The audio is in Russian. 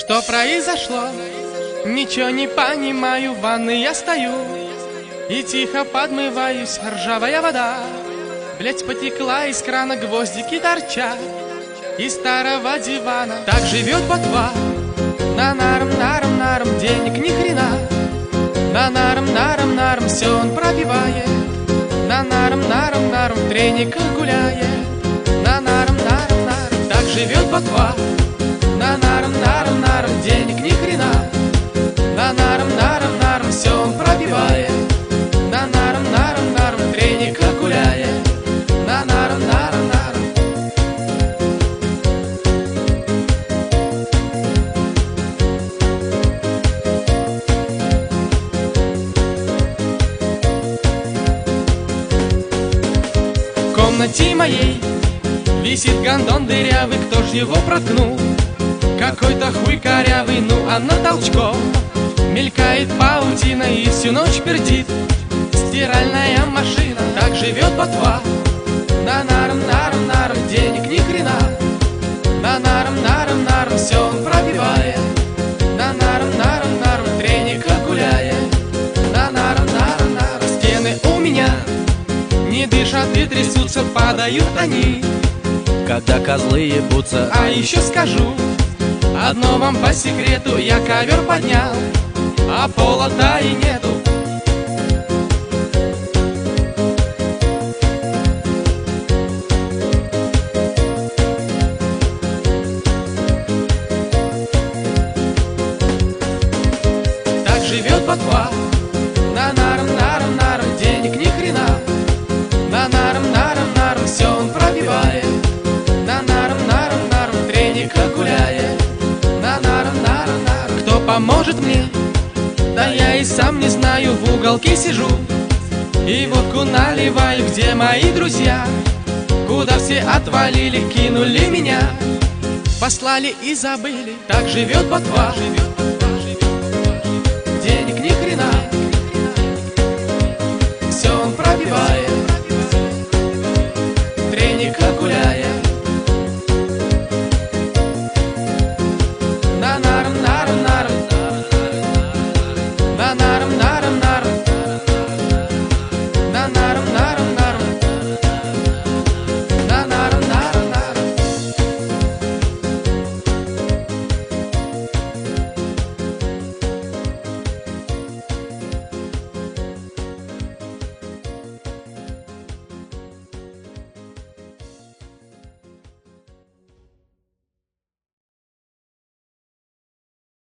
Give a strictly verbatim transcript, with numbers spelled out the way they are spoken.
Что произошло? Ничего не понимаю, в ванной я стою и тихо подмываюсь, ржавая вода. Блять, потекла из крана, гвоздики торчат из старого дивана. Так живет ботва. На нарм, нарм, нарм, денег ни хрена. На нарм, нарм, нарм, все он пропивает. На нарм, нарм, нарм, в трениках гуляет. На нарм, нарм, нарм, так живет ботва. На нарм, нарм, нарм, денег ни хрена. На нарм, нарм, нарм, все он пропивает. На нарм, нарм, нарм, в трениках гуляет. На нарм, нарм, нарм. В комнате моей висит гондон дырявый, кто ж его проткнул? Какой-то хуй корявый, ну а на толчком мелькает паутина и всю ночь пердит стиральная машина. Так живет ботва. На нарм, нарм, нарм, денег ни хрена. На нарм, нарм, нарм, все он пробивает. На нарм, нарм, нарм, в трениках гуляет. На нарм, нарм, нарм, стены у меня не дышат и трясутся, падают они, когда козлы ебутся. А еще скажу одно вам по секрету: я ковер поднял, а пола-то и нету. Так живет ботва. На нарм, нарм, нарм, денег ни хрена. На нарм, нарм, нарм, все он пробивает. На нарм, нарм, нарм, в трениках гуляет. На нарм, нарм, нарм, кто поможет мне? Да я и сам не знаю, в уголке сижу и водку наливаю. Где мои друзья? Куда все отвалили, кинули меня, послали и забыли. Так живет ботва.